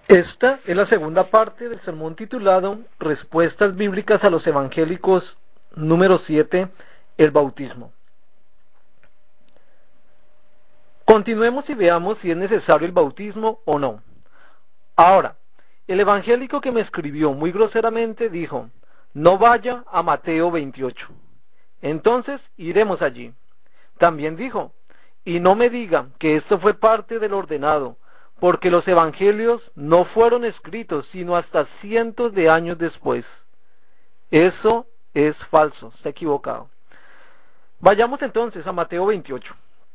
Esta es la segunda parte del sermón titulado Respuestas bíblicas a los evangélicos, número 7, el bautismo. Continuemos y veamos si es necesario el bautismo o no. Ahora, el evangélico que me escribió muy groseramente dijo: no vaya a Mateo 28. Entonces iremos allí. También dijo: y no me diga que esto fue parte del ordenado, porque los evangelios no fueron escritos sino hasta cientos de años después. Eso es falso, está equivocado. Vayamos entonces a Mateo 28.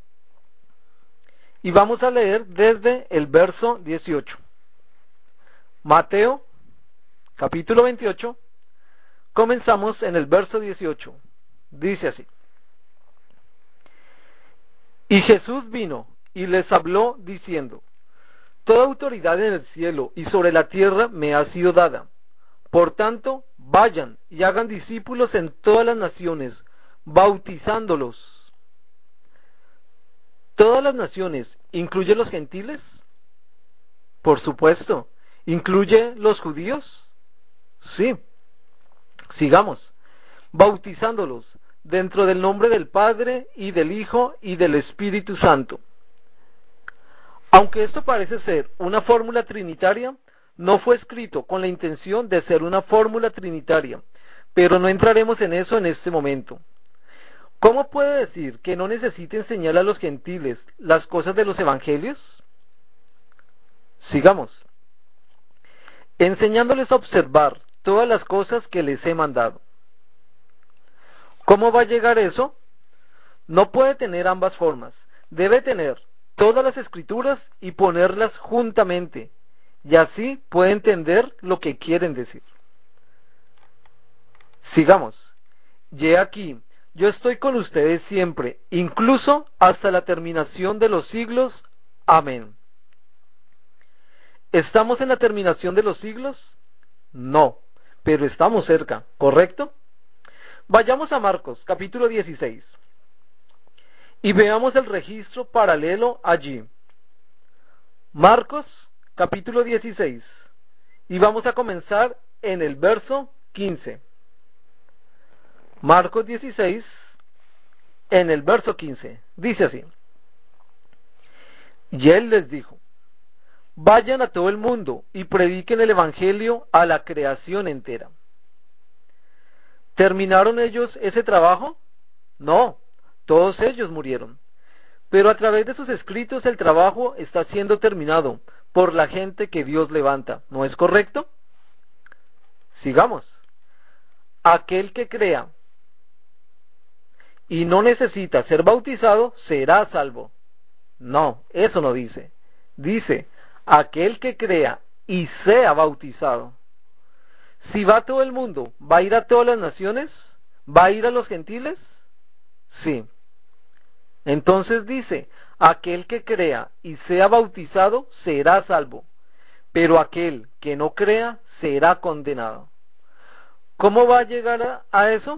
Y vamos a leer desde el verso 18. Mateo, capítulo 28, comenzamos en el verso 18. Dice así: y Jesús vino y les habló diciendo: toda autoridad en el cielo y sobre la tierra me ha sido dada. Por tanto, vayan y hagan discípulos en todas las naciones, bautizándolos. ¿Todas las naciones incluye los gentiles? Por supuesto. ¿Incluye los judíos? Sí. Sigamos. Bautizándolos dentro del nombre del Padre y del Hijo y del Espíritu Santo. Aunque esto parece ser una fórmula trinitaria, no fue escrito con la intención de ser una fórmula trinitaria, pero no entraremos en eso en este momento. ¿Cómo puede decir que no necesita enseñar a los gentiles las cosas de los evangelios? Sigamos. Enseñándoles a observar todas las cosas que les he mandado. ¿Cómo va a llegar eso? No puede tener ambas formas. Debe tener todas las escrituras y ponerlas juntamente, y así puede entender lo que quieren decir. Sigamos. Y he aquí, yo estoy con ustedes siempre, incluso hasta la terminación de los siglos. Amén. ¿Estamos en la terminación de los siglos? No, pero estamos cerca, ¿correcto? Vayamos a Marcos, capítulo 16, y veamos el registro paralelo allí. Marcos, capítulo 16, y vamos a comenzar en el verso 15. Marcos 16, en el verso 15, dice así: y él les dijo: vayan a todo el mundo y prediquen el evangelio a la creación entera. ¿Terminaron ellos ese trabajo? No, todos ellos murieron. Pero a través de sus escritos el trabajo está siendo terminado por la gente que Dios levanta, ¿no es correcto? Sigamos. Aquel que crea y no necesita ser bautizado será salvo. No, eso no dice. Dice: aquel que crea y sea bautizado. Si va todo el mundo, ¿va a ir a todas las naciones? ¿Va a ir a los gentiles? Sí. Entonces dice: aquel que crea y sea bautizado será salvo, pero aquel que no crea será condenado. ¿Cómo va a llegar a eso?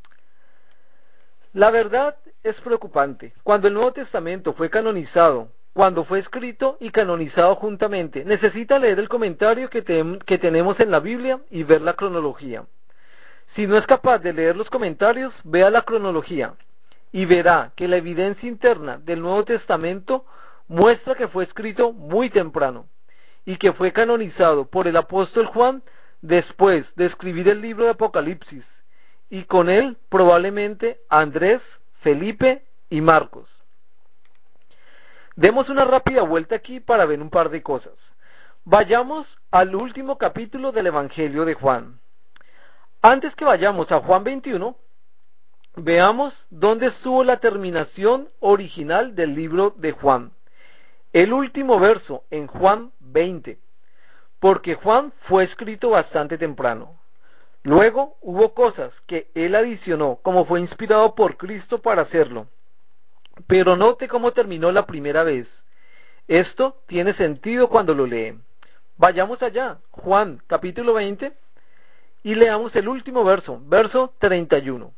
La verdad es preocupante. Cuando el Nuevo Testamento fue canonizado, cuando fue escrito y canonizado juntamente, necesita leer el comentario que tenemos en la Biblia y ver la cronología. Si no es capaz de leer los comentarios, vea la cronología y verá que la evidencia interna del Nuevo Testamento muestra que fue escrito muy temprano y que fue canonizado por el apóstol Juan después de escribir el libro de Apocalipsis, y con él probablemente Andrés, Felipe y Marcos. Demos una rápida vuelta aquí para ver un par de cosas. Vayamos al último capítulo del Evangelio de Juan. Antes que vayamos a Juan 21, veamos dónde estuvo la terminación original del libro de Juan. El último verso en Juan 20, porque Juan fue escrito bastante temprano. Luego hubo cosas que él adicionó, como fue inspirado por Cristo para hacerlo. Pero note cómo terminó la primera vez. Esto tiene sentido cuando lo lee. Vayamos allá, Juan capítulo 20, y leamos el último verso, verso 31.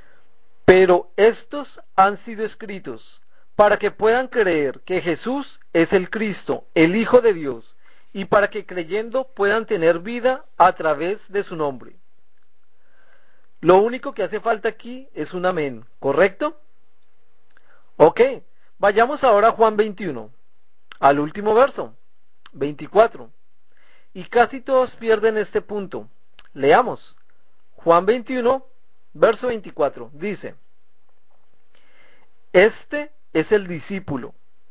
Pero estos han sido escritos para que puedan creer que Jesús es el Cristo, el Hijo de Dios, y para que creyendo puedan tener vida a través de su nombre. Lo único que hace falta aquí es un amén, ¿correcto? Ok, vayamos ahora a Juan 21, al último verso, 24. Y casi todos pierden este punto. Leamos. Juan 21, verso 24, dice: Este es el discípulo.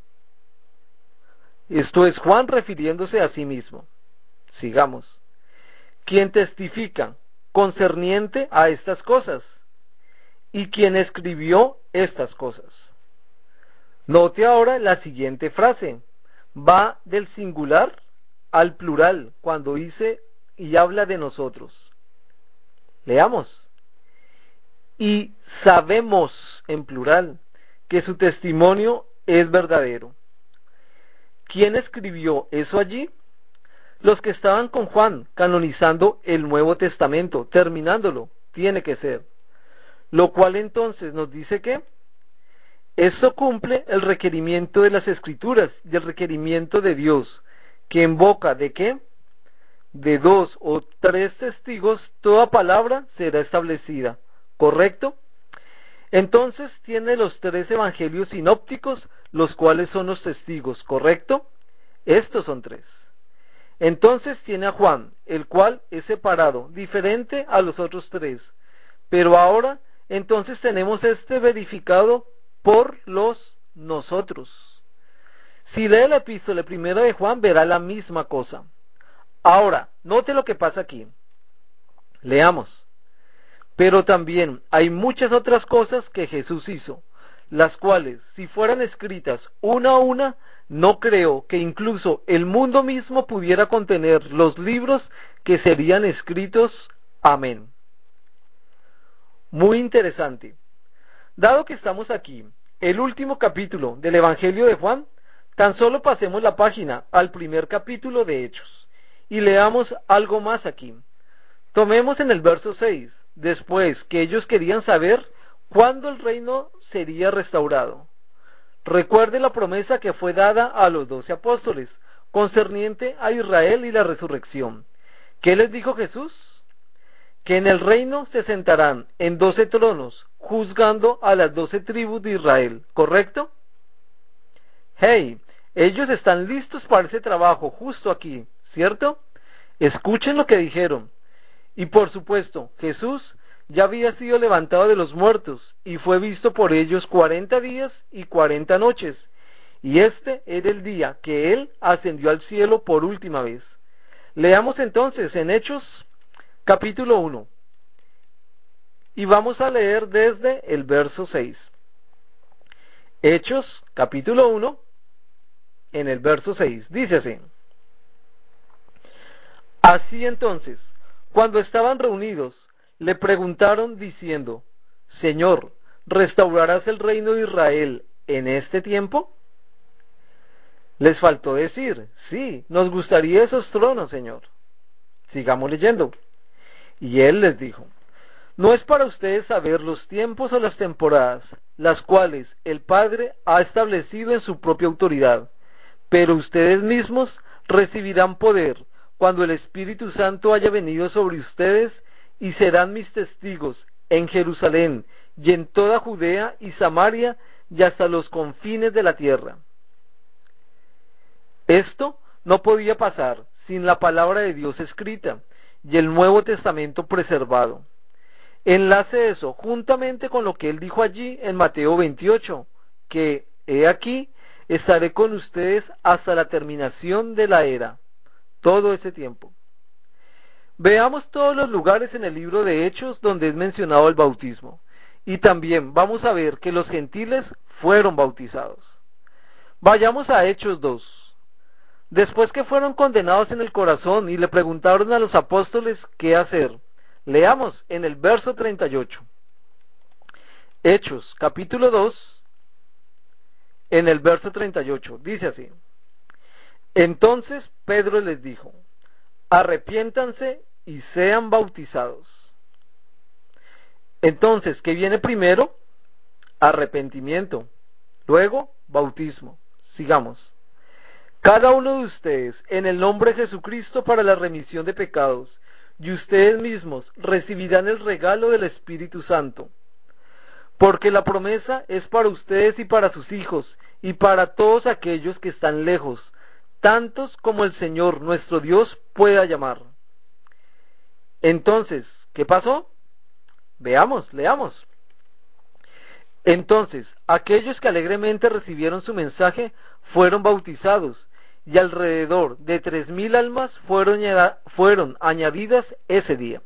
Esto es Juan refiriéndose a sí mismo. Sigamos. Quien testifica concerniente a estas cosas, y quien escribió estas cosas. Note ahora la siguiente frase. Va del singular al plural cuando dice y habla de nosotros. Leamos. Y sabemos, en plural, que su testimonio es verdadero. ¿Quién escribió eso allí? Los que estaban con Juan, canonizando el Nuevo Testamento, terminándolo, tiene que ser. Lo cual entonces nos dice que eso cumple el requerimiento de las Escrituras y el requerimiento de Dios, que en boca de ¿qué? De 2 o 3 testigos, toda palabra será establecida. ¿Correcto? Entonces tiene los 3 evangelios sinópticos, los cuales son los testigos. ¿Correcto? Estos son 3. Entonces tiene a Juan, el cual es separado, diferente a los otros 3. Pero ahora, entonces tenemos este verificado por los nosotros. Si lee la epístola primera de Juan, verá la misma cosa. Ahora, note lo que pasa aquí. Leamos. Pero también hay muchas otras cosas que Jesús hizo, las cuales, si fueran escritas una a una, no creo que incluso el mundo mismo pudiera contener los libros que serían escritos. Amén. Muy interesante. Dado que estamos aquí, el último capítulo del Evangelio de Juan, tan solo pasemos la página al primer capítulo de Hechos y leamos algo más aquí. Tomemos en el verso 6, después que ellos querían saber cuándo el reino sería restaurado. Recuerde la promesa que fue dada a los 12 apóstoles, concerniente a Israel y la resurrección. ¿Qué les dijo Jesús? Que en el reino se sentarán en 12 tronos, juzgando a las 12 tribus de Israel, ¿correcto? Hey, ellos están listos para ese trabajo justo aquí, ¿cierto? Escuchen lo que dijeron. Y por supuesto, Jesús ya había sido levantado de los muertos y fue visto por ellos 40 días y 40 noches. Y este era el día que él ascendió al cielo por última vez. Leamos entonces en Hechos capítulo 1 y vamos a leer desde el verso 6. Hechos capítulo 1 en el verso 6. Dice así: Así entonces, cuando estaban reunidos, le preguntaron diciendo: Señor, ¿restaurarás el reino de Israel en este tiempo? Les faltó decir: sí, nos gustaría esos tronos, Señor. Sigamos leyendo. Y él les dijo: no es para ustedes saber los tiempos o las temporadas, las cuales el Padre ha establecido en su propia autoridad, pero ustedes mismos recibirán poder cuando el Espíritu Santo haya venido sobre ustedes, y serán mis testigos en Jerusalén y en toda Judea y Samaria y hasta los confines de la tierra. Esto no podía pasar sin la palabra de Dios escrita y el Nuevo Testamento preservado. Enlace eso juntamente con lo que él dijo allí en Mateo 28, que he aquí, estaré con ustedes hasta la terminación de la era, todo ese tiempo. Veamos todos los lugares en el libro de Hechos donde es mencionado el bautismo, y también vamos a ver que los gentiles fueron bautizados. Vayamos a Hechos 2. Después que fueron condenados en el corazón y le preguntaron a los apóstoles qué hacer, leamos en el verso 38. Hechos, capítulo 2, en el verso 38, dice así: Entonces Pedro les dijo: arrepiéntanse y sean bautizados. Entonces, ¿qué viene primero? Arrepentimiento, luego bautismo. Sigamos. cada uno de ustedes en el nombre de Jesucristo para la remisión de pecados, y ustedes mismos recibirán el regalo del Espíritu Santo. Porque la promesa es para ustedes y para sus hijos, y para todos aquellos que están lejos, tantos como el Señor nuestro Dios pueda llamar. Entonces, ¿qué pasó? Leamos. Entonces, aquellos que alegremente recibieron su mensaje fueron bautizados, y alrededor de 3,000 almas fueron añadidas ese día.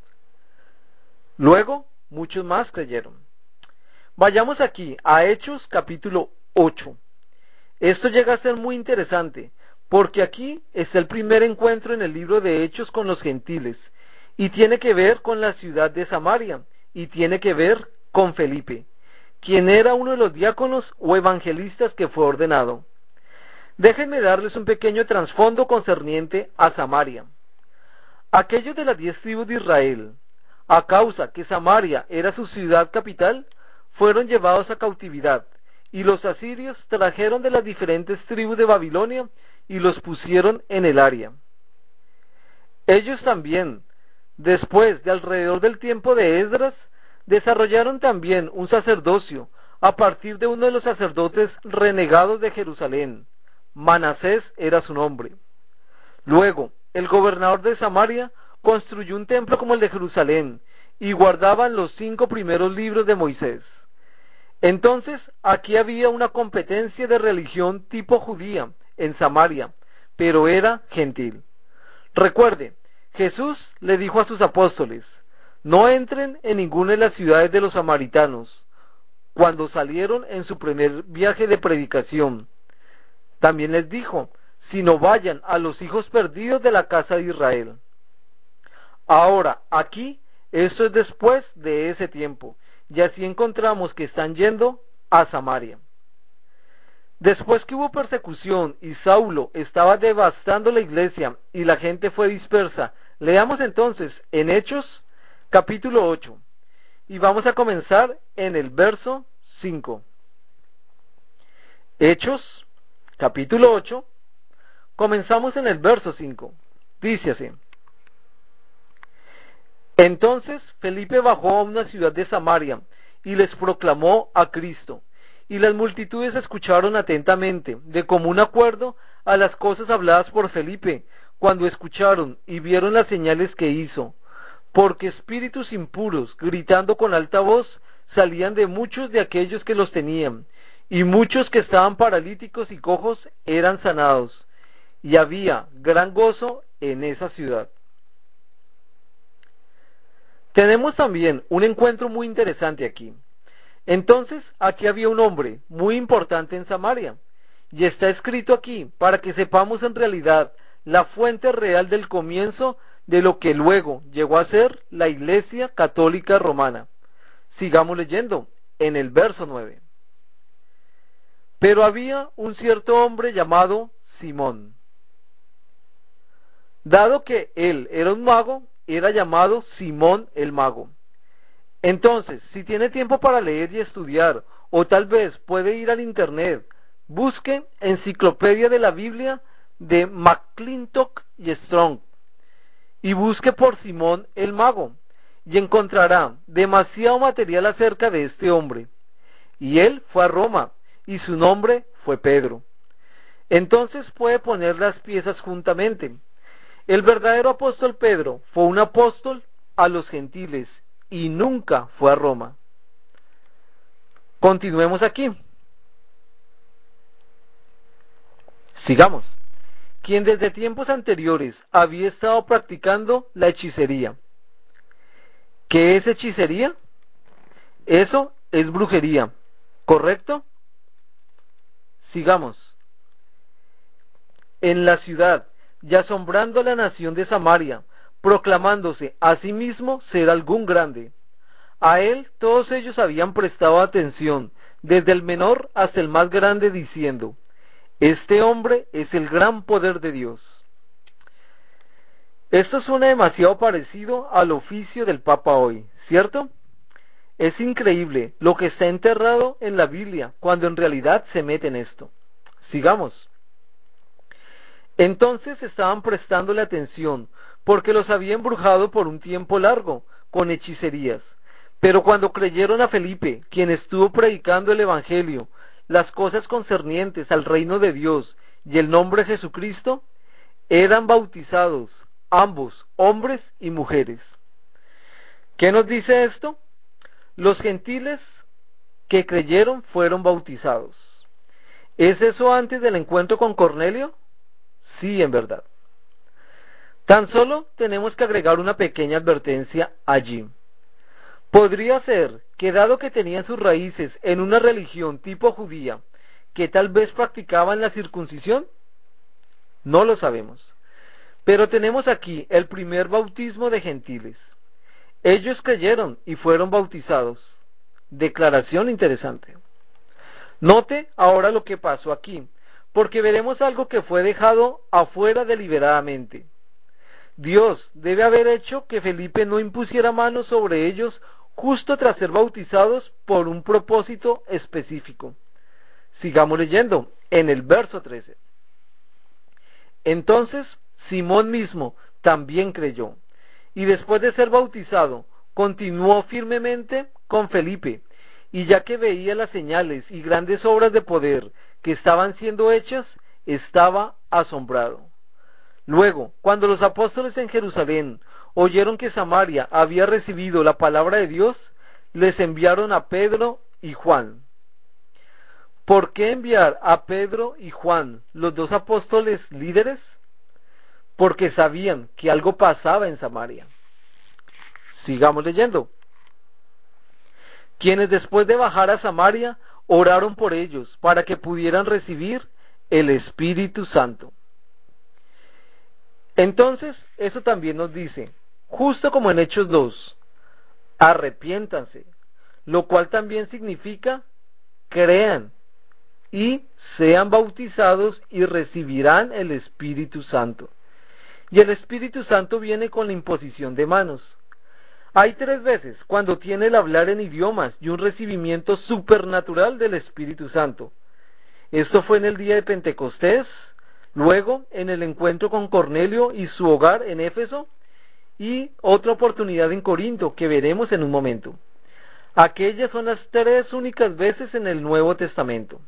Luego, muchos más creyeron. Vayamos aquí a Hechos capítulo 8. Esto llega a ser muy interesante, porque aquí está el primer encuentro en el libro de Hechos con los gentiles, y tiene que ver con la ciudad de Samaria, y tiene que ver con Felipe, quien era uno de los diáconos o evangelistas que fue ordenado. Déjenme darles un pequeño trasfondo concerniente a Samaria. Aquellos de las 10 tribus de Israel, a causa que Samaria era su ciudad capital, fueron llevados a cautividad, y los asirios trajeron de las diferentes tribus de Babilonia y los pusieron en el área. Ellos también, después de alrededor del tiempo de Esdras, desarrollaron también un sacerdocio a partir de uno de los sacerdotes renegados de Jerusalén. Manasés era su nombre. Luego, el gobernador de Samaria construyó un templo como el de Jerusalén y guardaban los 5 primeros libros de Moisés. Entonces, aquí había una competencia de religión tipo judía en Samaria, pero era gentil. Recuerde, Jesús le dijo a sus apóstoles: no entren en ninguna de las ciudades de los samaritanos, cuando salieron en su primer viaje de predicación. También les dijo: sino vayan a los hijos perdidos de la casa de Israel. Ahora, aquí, esto es después de ese tiempo, y así encontramos que están yendo a Samaria. Después que hubo persecución y Saulo estaba devastando la iglesia y la gente fue dispersa, leamos entonces en Hechos capítulo 8 y vamos a comenzar en el verso 5. Hechos capítulo 8, comenzamos en el verso 5. Dice así: entonces Felipe bajó a una ciudad de Samaria y les proclamó a Cristo, y las multitudes escucharon atentamente, de común acuerdo, a las cosas habladas por Felipe, cuando escucharon y vieron las señales que hizo, porque espíritus impuros, gritando con alta voz, salían de muchos de aquellos que los tenían, y muchos que estaban paralíticos y cojos eran sanados, y había gran gozo en esa ciudad. Tenemos también un encuentro muy interesante aquí. Entonces, aquí había un hombre muy importante en Samaria, y está escrito aquí para que sepamos en realidad la fuente real del comienzo de lo que luego llegó a ser la Iglesia Católica Romana. Sigamos leyendo en el verso 9. Pero había un cierto hombre llamado Simón. Dado que él era un mago, era llamado Simón el mago. Entonces, si tiene tiempo para leer y estudiar, o tal vez puede ir al internet, busque Enciclopedia de la Biblia de McClintock y Strong, y busque por Simón el mago, y encontrará demasiado material acerca de este hombre. Y él fue a Roma, y su nombre fue Pedro. Entonces puede poner las piezas juntamente. El verdadero apóstol Pedro fue un apóstol a los gentiles y nunca fue a Roma. Continuemos aquí. Sigamos. Quien desde tiempos anteriores había estado practicando la hechicería. ¿Qué es hechicería? Eso es brujería, ¿correcto? Sigamos. En la ciudad, y asombrando a la nación de Samaria, proclamándose a sí mismo ser algún grande. A él todos ellos habían prestado atención, desde el menor hasta el más grande, diciendo: este hombre es el gran poder de Dios. Esto suena demasiado parecido al oficio del Papa hoy, ¿cierto? Es increíble lo que está enterrado en la Biblia, cuando en realidad se mete en esto. Sigamos. Entonces estaban prestándole atención, porque los había embrujado por un tiempo largo, con hechicerías. Pero cuando creyeron a Felipe, quien estuvo predicando el Evangelio, las cosas concernientes al reino de Dios y el nombre de Jesucristo, eran bautizados, ambos, hombres y mujeres. ¿Qué nos dice esto? Los gentiles que creyeron fueron bautizados. ¿Es eso antes del encuentro con Cornelio? Sí, en verdad. Tan solo tenemos que agregar una pequeña advertencia allí. Podría ser que dado que tenían sus raíces en una religión tipo judía, que tal vez practicaban la circuncisión, no lo sabemos. Pero tenemos aquí el primer bautismo de gentiles. Ellos creyeron y fueron bautizados. Declaración interesante. Note ahora lo que pasó aquí, porque veremos algo que fue dejado afuera deliberadamente. Dios debe haber hecho que Felipe no impusiera manos sobre ellos justo tras ser bautizados por un propósito específico. Sigamos leyendo en el verso 13. Entonces Simón mismo también creyó, y después de ser bautizado, continuó firmemente con Felipe, y ya que veía las señales y grandes obras de poder que estaban siendo hechas, estaba asombrado. Luego, cuando los apóstoles en Jerusalén oyeron que Samaria había recibido la palabra de Dios, les enviaron a Pedro y Juan. ¿Por qué enviar a Pedro y Juan, los dos apóstoles líderes? Porque sabían que algo pasaba en Samaria. Sigamos leyendo. Quienes después de bajar a Samaria oraron por ellos para que pudieran recibir el Espíritu Santo. Entonces, eso también nos dice, justo como en Hechos 2, arrepiéntanse, lo cual también significa crean y sean bautizados y recibirán el Espíritu Santo. Y el Espíritu Santo viene con la imposición de manos. Hay 3 veces cuando tiene el hablar en idiomas y un recibimiento supernatural del Espíritu Santo. Esto fue en el día de Pentecostés, luego en el encuentro con Cornelio y su hogar en Éfeso, y otra oportunidad en Corinto que veremos en un momento. Aquellas son las 3 únicas veces en el Nuevo Testamento.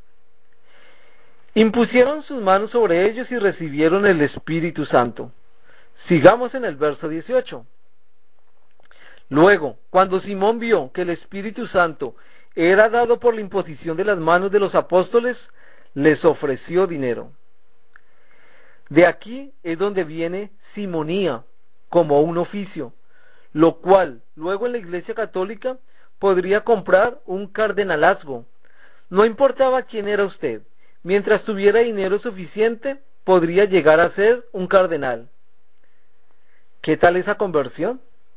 Impusieron sus manos sobre ellos y recibieron el Espíritu Santo. Sigamos en el verso 18. Luego, cuando Simón vio que el Espíritu Santo era dado por la imposición de las manos de los apóstoles, les ofreció dinero. De aquí es donde viene simonía, como un oficio, lo cual luego en la Iglesia Católica podría comprar un cardenalazgo. No importaba quién era usted, mientras tuviera dinero suficiente, podría llegar a ser un cardenal. ¿Qué tal esa conversión?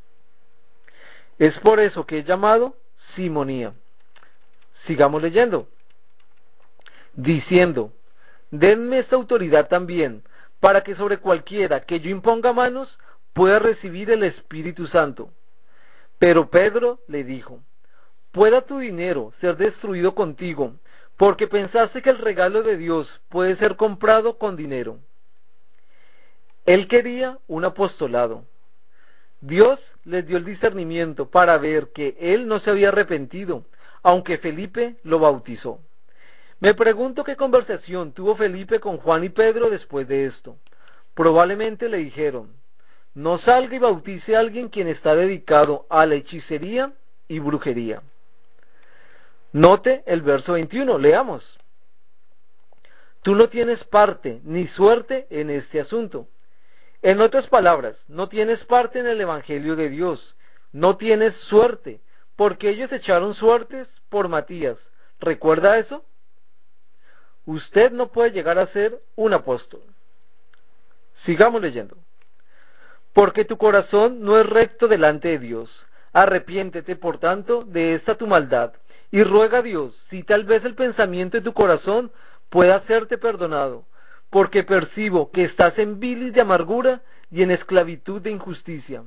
Es por eso que es llamado simonía. Sigamos leyendo. Diciendo, denme esta autoridad también, para que sobre cualquiera que yo imponga manos, pueda recibir el Espíritu Santo. Pero Pedro le dijo, pueda tu dinero ser destruido contigo, porque pensaste que el regalo de Dios puede ser comprado con dinero. Él quería un apostolado. Dios les dio el discernimiento para ver que él no se había arrepentido, aunque Felipe lo bautizó. Me pregunto qué conversación tuvo Felipe con Juan y Pedro después de esto. Probablemente le dijeron, no salga y bautice a alguien quien está dedicado a la hechicería y brujería. Note el verso 21, leamos. Tú no tienes parte ni suerte en este asunto. En otras palabras, no tienes parte en el Evangelio de Dios, no tienes suerte, porque ellos echaron suertes por Matías. ¿Recuerda eso? Usted no puede llegar a ser un apóstol. Sigamos leyendo. Porque tu corazón no es recto delante de Dios. Arrepiéntete, por tanto, de esta tu maldad, y ruega a Dios, si tal vez el pensamiento de tu corazón pueda hacerte perdonado, porque percibo que estás en bilis de amargura y en esclavitud de injusticia.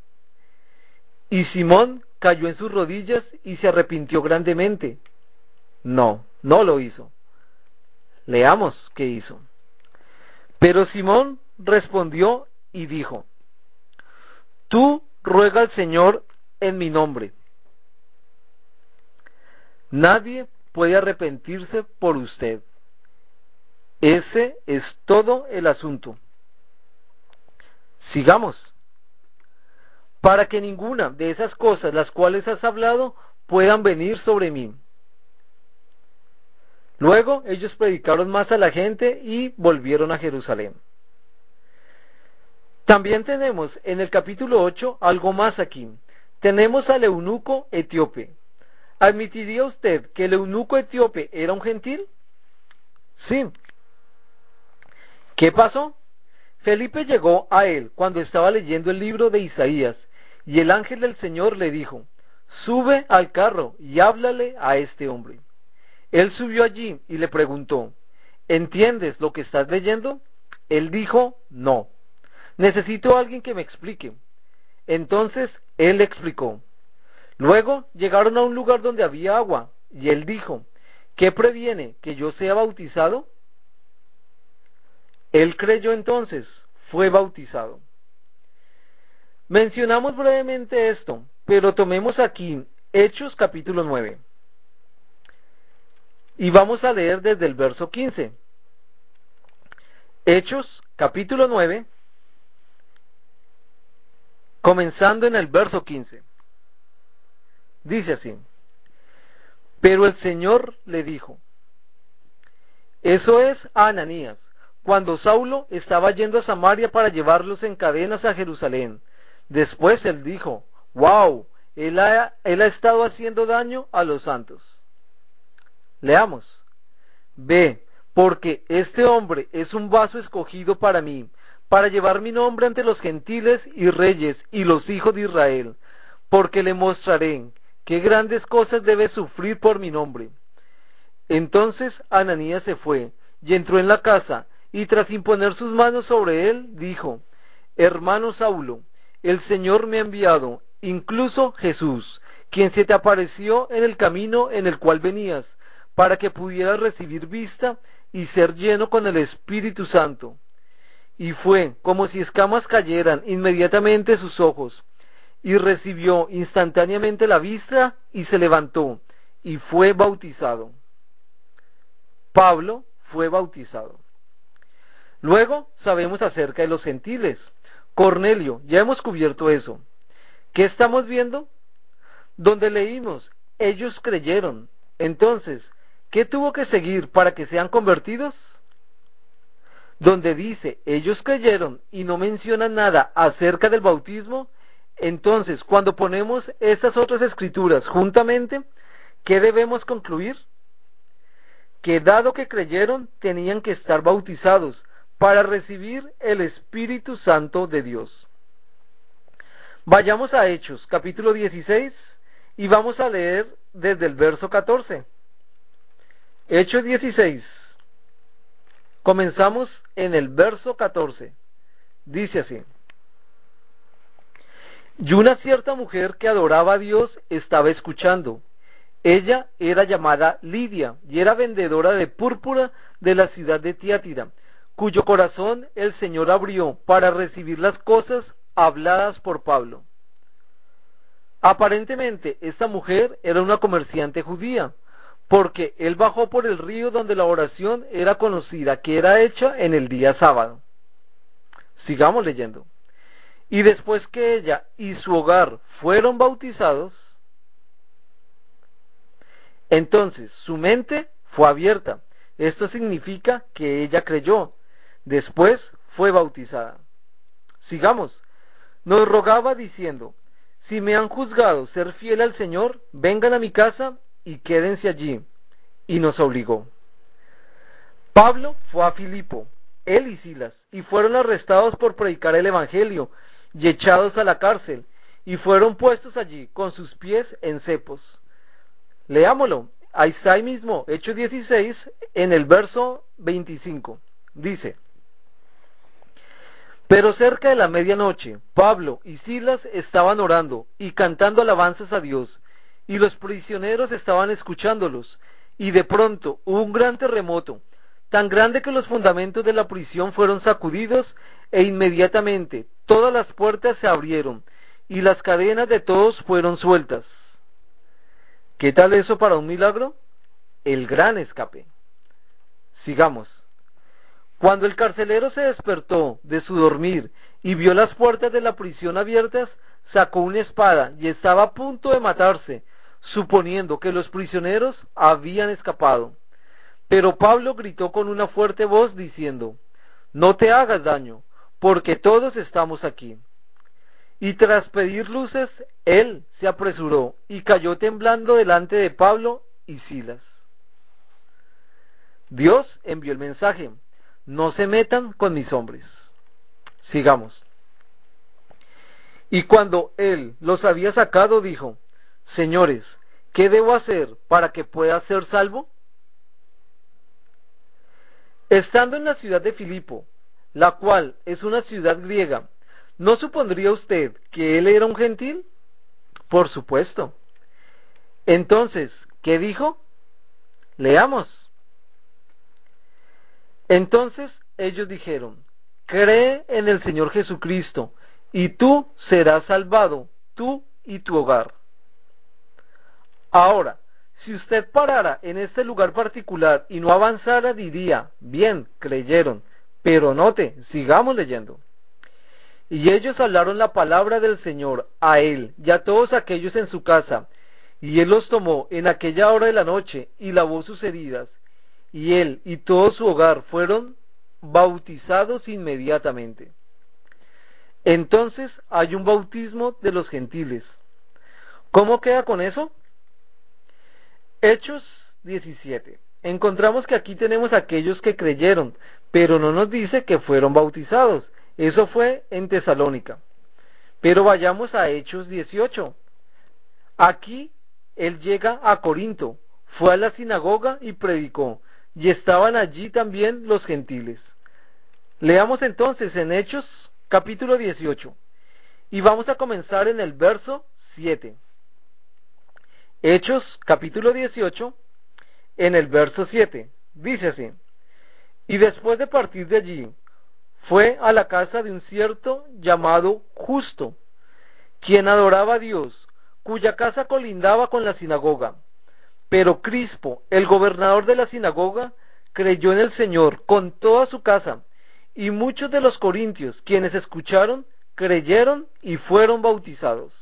Y Simón cayó en sus rodillas y se arrepintió grandemente. No lo hizo. Leamos qué hizo. Pero Simón respondió y dijo: Tú ruega al Señor en mi nombre. Nadie puede arrepentirse por usted. Ese es todo el asunto. Sigamos. Para que ninguna de esas cosas las cuales has hablado puedan venir sobre mí. Luego ellos predicaron más a la gente y volvieron a Jerusalén. También tenemos en el capítulo 8 algo más aquí. Tenemos al eunuco etíope. ¿Admitiría usted que el eunuco etíope era un gentil? Sí. ¿Qué pasó? Felipe llegó a él cuando estaba leyendo el libro de Isaías, y el ángel del Señor le dijo: Sube al carro y háblale a este hombre. Él subió allí y le preguntó: ¿Entiendes lo que estás leyendo? Él dijo: No. Necesito a alguien que me explique. Entonces él le explicó. Luego llegaron a un lugar donde había agua, y él dijo: ¿Qué previene que yo sea bautizado? Él creyó entonces, fue bautizado. Mencionamos brevemente esto, pero tomemos aquí Hechos capítulo 9. Y vamos a leer desde el verso 15. Hechos capítulo 9, comenzando en el verso 15. Dice así: Pero el Señor le dijo, eso es a Ananías, cuando Saulo estaba yendo a Samaria para llevarlos en cadenas a Jerusalén. Después él dijo: wow, él ha estado haciendo daño a los santos. Leamos. Ve, porque este hombre es un vaso escogido para mí, para llevar mi nombre ante los gentiles y reyes y los hijos de Israel, porque le mostraré qué grandes cosas debe sufrir por mi nombre. Entonces Ananías se fue y entró en la casa, y tras imponer sus manos sobre él, dijo: Hermano Saulo, el Señor me ha enviado, incluso Jesús, quien se te apareció en el camino en el cual venías, para que pudieras recibir vista y ser lleno con el Espíritu Santo. Y fue como si escamas cayeran inmediatamente sus ojos, y recibió instantáneamente la vista y se levantó, y fue bautizado. Pablo fue bautizado. Luego sabemos acerca de los gentiles. Cornelio, ya hemos cubierto eso. ¿Qué estamos viendo? Donde leímos, ellos creyeron. Entonces, ¿qué tuvo que seguir para que sean convertidos? Donde dice, ellos creyeron y no menciona nada acerca del bautismo, entonces, cuando ponemos estas otras escrituras juntamente, ¿qué debemos concluir? Que dado que creyeron, tenían que estar bautizados para recibir el Espíritu Santo de Dios. Vayamos a Hechos, capítulo 16, y vamos a leer desde el verso 14. Hechos 16. Comenzamos en el verso 14. Dice así: Y una cierta mujer que adoraba a Dios estaba escuchando. Ella era llamada Lidia y era vendedora de púrpura de la ciudad de Tiatira, cuyo corazón el Señor abrió para recibir las cosas habladas por Pablo. Aparentemente esta mujer era una comerciante judía, porque él bajó por el río donde la oración era conocida, que era hecha en el día sábado. Sigamos leyendo. Y después que ella y su hogar fueron bautizados, entonces su mente fue abierta. Esto significa que ella creyó. Después fue bautizada. Sigamos. Nos rogaba diciendo: si me han juzgado ser fiel al Señor, vengan a mi casa y quédense allí. Y nos obligó. Pablo fue a Filipo, él y Silas, y fueron arrestados por predicar el Evangelio, y echados a la cárcel, y fueron puestos allí con sus pies en cepos. Leámoslo, ahí está ahí mismo, Hechos 16, en el verso 25, dice: Pero cerca de la medianoche, Pablo y Silas estaban orando y cantando alabanzas a Dios, y los prisioneros estaban escuchándolos, y de pronto hubo un gran terremoto, tan grande que los fundamentos de la prisión fueron sacudidos e inmediatamente todas las puertas se abrieron y las cadenas de todos fueron sueltas. ¿Qué tal eso para un milagro? El gran escape. Sigamos. Cuando el carcelero se despertó de su dormir y vio las puertas de la prisión abiertas, sacó una espada y estaba a punto de matarse, suponiendo que los prisioneros habían escapado. Pero Pablo gritó con una fuerte voz diciendo: «No te hagas daño, porque todos estamos aquí». Y tras pedir luces, él se apresuró y cayó temblando delante de Pablo y Silas. Dios envió el mensaje: «No se metan con mis hombres». Sigamos. Y cuando él los había sacado, dijo: «Señores, ¿qué debo hacer para que pueda ser salvo?». Estando en la ciudad de Filipo, la cual es una ciudad griega, ¿no supondría usted que él era un gentil? Por supuesto. Entonces, ¿qué dijo? Leamos. Entonces ellos dijeron: «Cree en el Señor Jesucristo, y tú serás salvado, tú y tu hogar». Ahora, si usted parara en este lugar particular y no avanzara, diría: «Bien, creyeron». Pero note, sigamos leyendo. Y ellos hablaron la palabra del Señor a él y a todos aquellos en su casa, y él los tomó en aquella hora de la noche y lavó sus heridas, y él y todo su hogar fueron bautizados inmediatamente. Entonces hay un bautismo de los gentiles. ¿Cómo queda con eso? Hechos 17. Encontramos que aquí tenemos a aquellos que creyeron, pero no nos dice que fueron bautizados. Eso fue en Tesalónica. Pero vayamos a Hechos 18. Aquí él llega a Corinto, fue a la sinagoga y predicó, y estaban allí también los gentiles. Leamos entonces en Hechos capítulo 18 y vamos a comenzar en el verso 7. Hechos capítulo 18 en el verso 7. Dice así: «Y después de partir de allí, fue a la casa de un cierto llamado Justo, quien adoraba a Dios, cuya casa colindaba con la sinagoga. Pero Crispo, el gobernador de la sinagoga, creyó en el Señor con toda su casa, y muchos de los corintios, quienes escucharon, creyeron y fueron bautizados».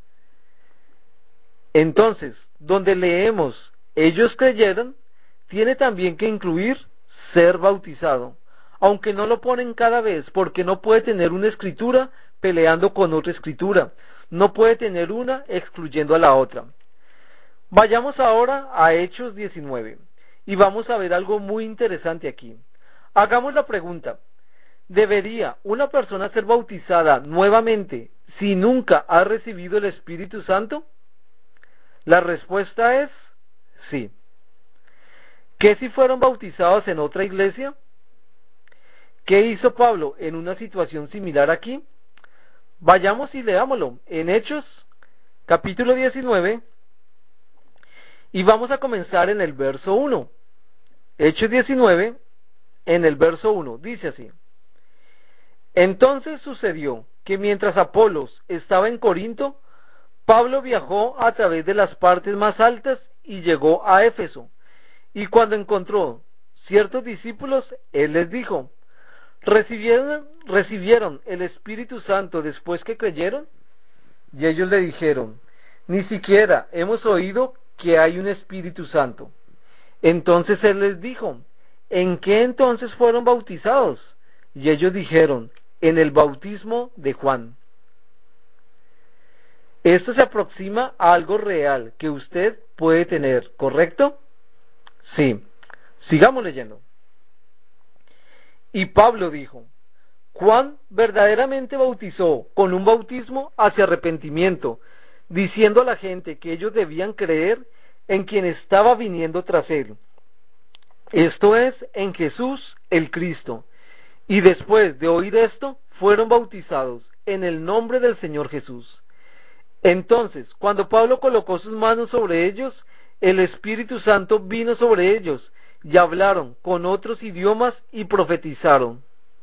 Entonces, donde leemos «ellos creyeron», tiene también que incluir ser bautizado, aunque no lo ponen cada vez, porque no puede tener una escritura peleando con otra escritura, no puede tener una excluyendo a la otra. Vayamos ahora a Hechos 19 y vamos a ver algo muy interesante aquí. Hagamos la pregunta: ¿debería una persona ser bautizada nuevamente si nunca ha recibido el Espíritu Santo? La respuesta es sí. ¿Qué si fueron bautizados en otra iglesia? ¿Qué hizo Pablo en una situación similar aquí? Vayamos y leámoslo en Hechos capítulo 19 y vamos a comenzar en el verso 1. Hechos 19 en el verso 1 dice así: «Entonces sucedió que mientras Apolos estaba en Corinto, Pablo viajó a través de las partes más altas y llegó a Éfeso. Y cuando encontró ciertos discípulos, él les dijo: ¿Recibieron el Espíritu Santo después que creyeron? Y ellos le dijeron: Ni siquiera hemos oído que hay un Espíritu Santo. Entonces él les dijo: ¿En qué entonces fueron bautizados? Y ellos dijeron: En el bautismo de Juan. Esto se aproxima a algo real que usted puede tener, ¿correcto? Sí. Sigamos leyendo. Y Pablo dijo: Juan verdaderamente bautizó con un bautismo hacia arrepentimiento, diciendo a la gente que ellos debían creer en quien estaba viniendo tras él, esto es, en Jesús el Cristo. Y después de oír esto, fueron bautizados en el nombre del Señor Jesús. Entonces, cuando Pablo colocó sus manos sobre ellos, el Espíritu Santo vino sobre ellos, y hablaron con otros idiomas y profetizaron.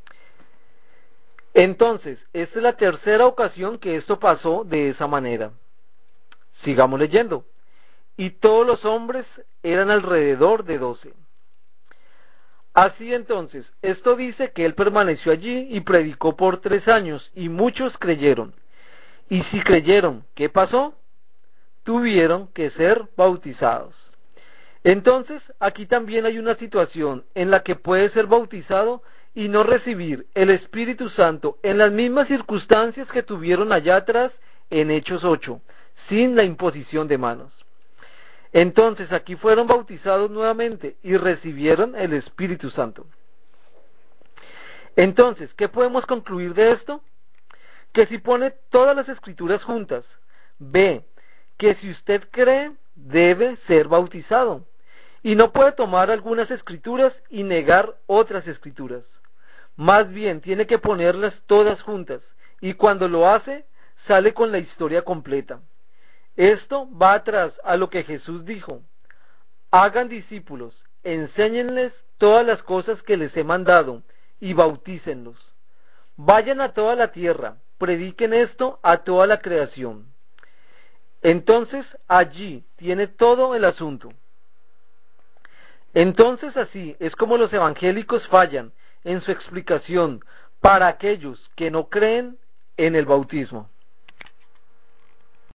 Entonces, esta es la tercera ocasión que esto pasó de esa manera. Sigamos leyendo. Y todos los hombres eran alrededor de 12. Así entonces, esto dice que él permaneció allí y predicó por 3 años, y muchos creyeron. Y si creyeron, ¿qué pasó? Tuvieron que ser bautizados. Entonces, aquí también hay una situación en la que puede ser bautizado y no recibir el Espíritu Santo en las mismas circunstancias que tuvieron allá atrás en Hechos 8, sin la imposición de manos. Entonces, aquí fueron bautizados nuevamente y recibieron el Espíritu Santo. Entonces, ¿qué podemos concluir de esto? Que si pone todas las escrituras juntas, ve que si usted cree, debe ser bautizado. Y no puede tomar algunas escrituras y negar otras escrituras. Más bien, tiene que ponerlas todas juntas. Y cuando lo hace, sale con la historia completa. Esto va atrás a lo que Jesús dijo. Hagan discípulos, enséñenles todas las cosas que les he mandado y bautícenlos. Vayan a toda la tierra, prediquen esto a toda la creación. Entonces allí tiene todo el asunto. Entonces así es como los evangélicos fallan en su explicación para aquellos que no creen en el bautismo.